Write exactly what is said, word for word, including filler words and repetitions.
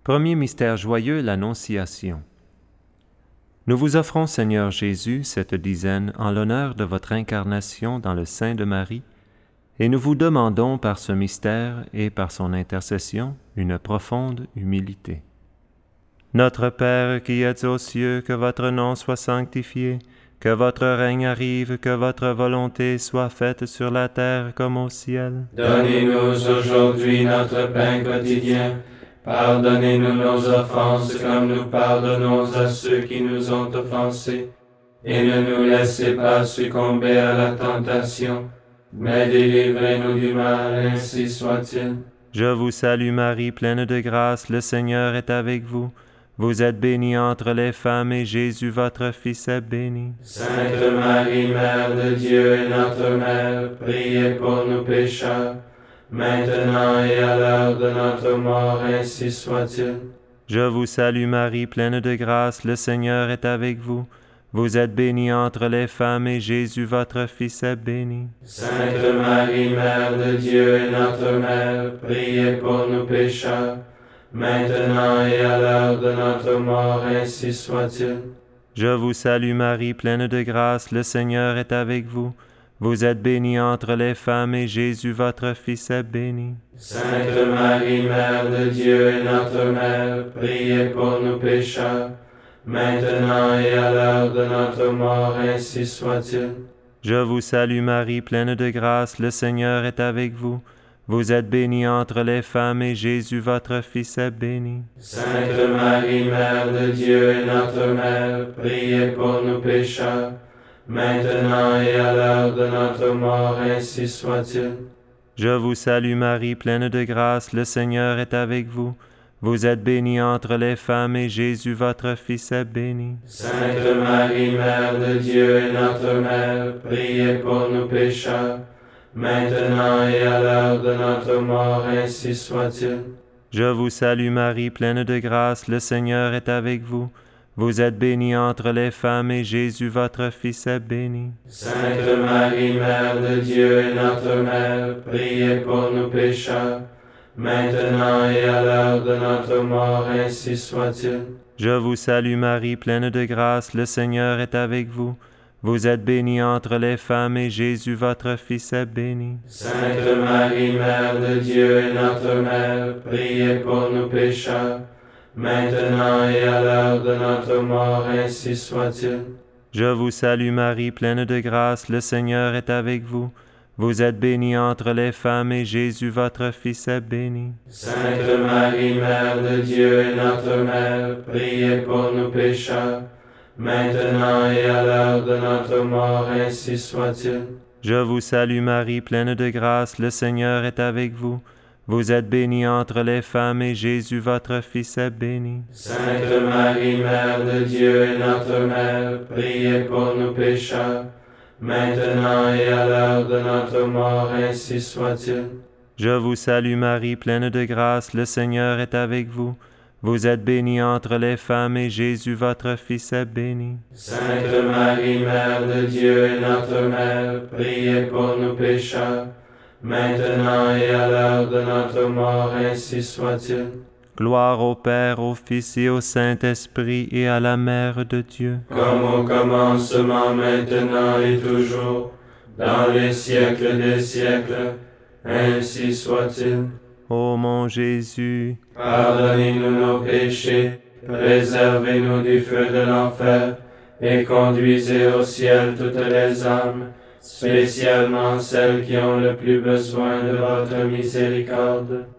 Premier mystère joyeux, l'Annonciation. Nous vous offrons, Seigneur Jésus, cette dizaine en l'honneur de votre incarnation dans le sein de Marie, et nous vous demandons par ce mystère et par son intercession une profonde humilité. Notre Père qui êtes aux cieux, que votre nom soit sanctifié, que votre règne arrive, que votre volonté soit faite sur la terre comme au ciel. Donnez-nous aujourd'hui notre pain quotidien. Pardonnez-nous nos offenses comme nous pardonnons à ceux qui nous ont offensés. Et ne nous laissez pas succomber à la tentation, mais délivrez-nous du mal, ainsi soit-il. Je vous salue Marie, pleine de grâce, le Seigneur est avec vous. Vous êtes bénie entre les femmes et Jésus, votre Fils, est béni. Sainte Marie, Mère de Dieu et notre Mère, priez pour nous pécheurs, maintenant et à l'heure de notre mort, ainsi soit-il. Je vous salue Marie, pleine de grâce, le Seigneur est avec vous. Vous êtes bénie entre les femmes et Jésus, votre Fils, est béni. Sainte Marie, Mère de Dieu et notre Mère, priez pour nous pécheurs, maintenant et à l'heure de notre mort, ainsi soit-il. Je vous salue Marie, pleine de grâce, le Seigneur est avec vous. Vous êtes bénie entre les femmes et Jésus, votre Fils, est béni. Sainte Marie, Mère de Dieu et notre Mère, priez pour nous pécheurs, maintenant et à l'heure de notre mort, ainsi soit-il. Je vous salue Marie, pleine de grâce, le Seigneur est avec vous. Vous êtes bénie entre les femmes et Jésus, votre Fils, est béni. Sainte Marie, Mère de Dieu et notre Mère, priez pour nous pécheurs, maintenant et à l'heure de notre mort, ainsi soit-il. Je vous salue Marie, pleine de grâce, le Seigneur est avec vous. Vous êtes bénie entre les femmes et Jésus, votre Fils, est béni. Sainte Marie, Mère de Dieu et notre Mère, priez pour nous pécheurs, maintenant et à l'heure de notre mort, ainsi soit-il. Je vous salue Marie, pleine de grâce, le Seigneur est avec vous. Vous êtes bénie entre les femmes et Jésus, votre Fils, est béni. Sainte Marie, Mère de Dieu et notre Mère, priez pour nous pécheurs, maintenant et à l'heure de notre mort, ainsi soit-il. Je vous salue Marie, pleine de grâce, le Seigneur est avec vous. Vous êtes bénie entre les femmes et Jésus, votre Fils, est béni. Sainte Marie, Mère de Dieu et notre Mère, priez pour nous pécheurs, maintenant et à l'heure de notre mort, ainsi soit-il. Je vous salue Marie, pleine de grâce, le Seigneur est avec vous. Vous êtes bénie entre les femmes et Jésus, votre Fils, est béni. Sainte Marie, Mère de Dieu et notre Mère, priez pour nous pécheurs, maintenant et à l'heure de notre mort, ainsi soit-il. Je vous salue Marie, pleine de grâce, le Seigneur est avec vous. Vous êtes bénie entre les femmes et Jésus, votre Fils, est béni. Sainte Marie, Mère de Dieu et notre Mère, priez pour nous pécheurs, maintenant et à l'heure de notre mort, ainsi soit-il. Je vous salue Marie, pleine de grâce, le Seigneur est avec vous. Vous êtes bénie entre les femmes et Jésus, votre Fils, est béni. Sainte Marie, Mère de Dieu et notre Mère, priez pour nous pécheurs, maintenant et à l'heure de notre mort, ainsi soit-il. Gloire au Père, au Fils et au Saint-Esprit et à la Mère de Dieu. Comme au commencement, maintenant et toujours, dans les siècles des siècles, ainsi soit-il. Ô mon Jésus, pardonnez-nous nos péchés, préservez-nous du feu de l'enfer, et conduisez au ciel toutes les âmes, spécialement celles qui ont le plus besoin de votre miséricorde.